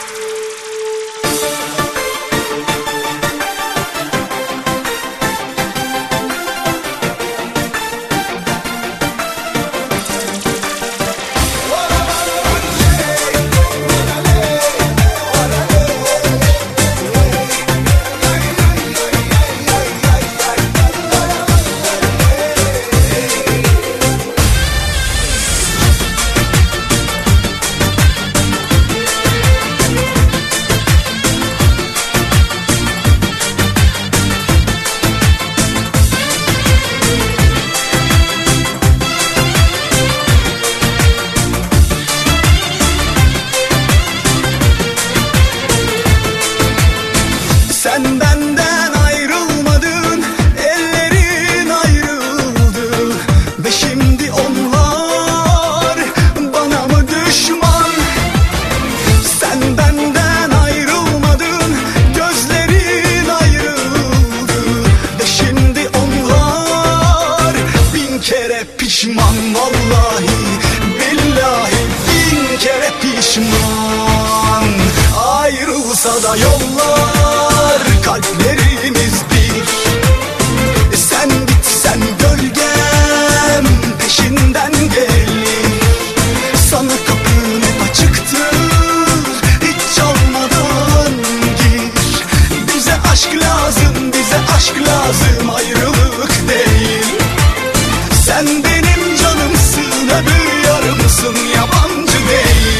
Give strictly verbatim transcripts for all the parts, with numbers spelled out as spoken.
Sen benden ayrılmadın, ellerin ayrıldı ve şimdi onlar bana mı düşman? Sen benden ayrılmadın, gözlerin ayrıldı ve şimdi onlar bin kere pişman. Vallahi billahi bin kere pişman. Ayrılsa da yollar, kalplerimiz bir. Sen gitsen gölgem peşinden gelir. Sana kapım hep açıktır, hiç çalmadan gir. Bize aşk lazım, bize aşk lazım, ayrılık değil. Sen benim canımsın, öbür yarımsın, yabancı değil.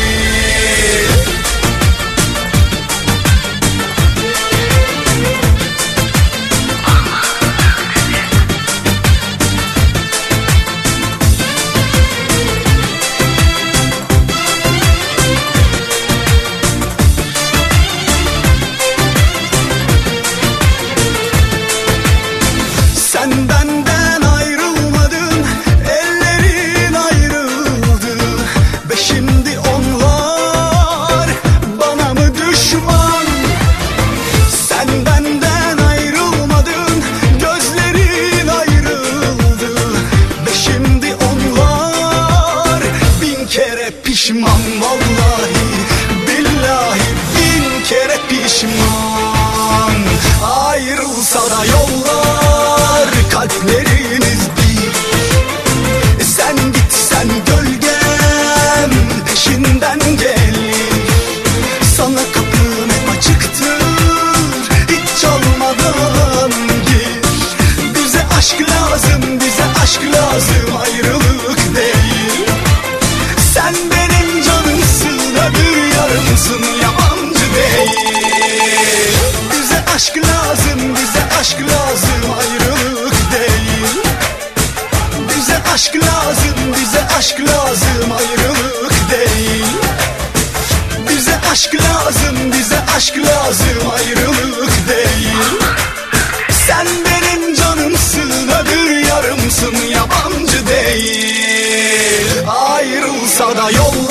Sen benden ayrılmadın, ellerin ayrıldı ve şimdi onlar bana mı düşman? Sen benden ayrılmadın, gözlerin ayrıldı ve şimdi onlar bin kere pişman. Vallahi billahi bin kere pişman. Ayrılsa da yollar, kalpleriniz bir. Sen gitsen gölgem peşinden gelir. Sana kapım hep açıktır, hiç çalmadan gir. Bize aşk lazım, bize aşk lazım, ayrılık değil. Sen benim canımsın, öbür yarımsın, yabancı değil. Bize aşk lazım, bize aşk lazım, ayrılık değil. Bize aşk lazım, bize aşk lazım, ayrılık değil. Bize aşk lazım, bize aşk lazım, ayrılık değil. Sen benim canımsın, öbür yarımsın, yabancı değil. Ayrılsa da yol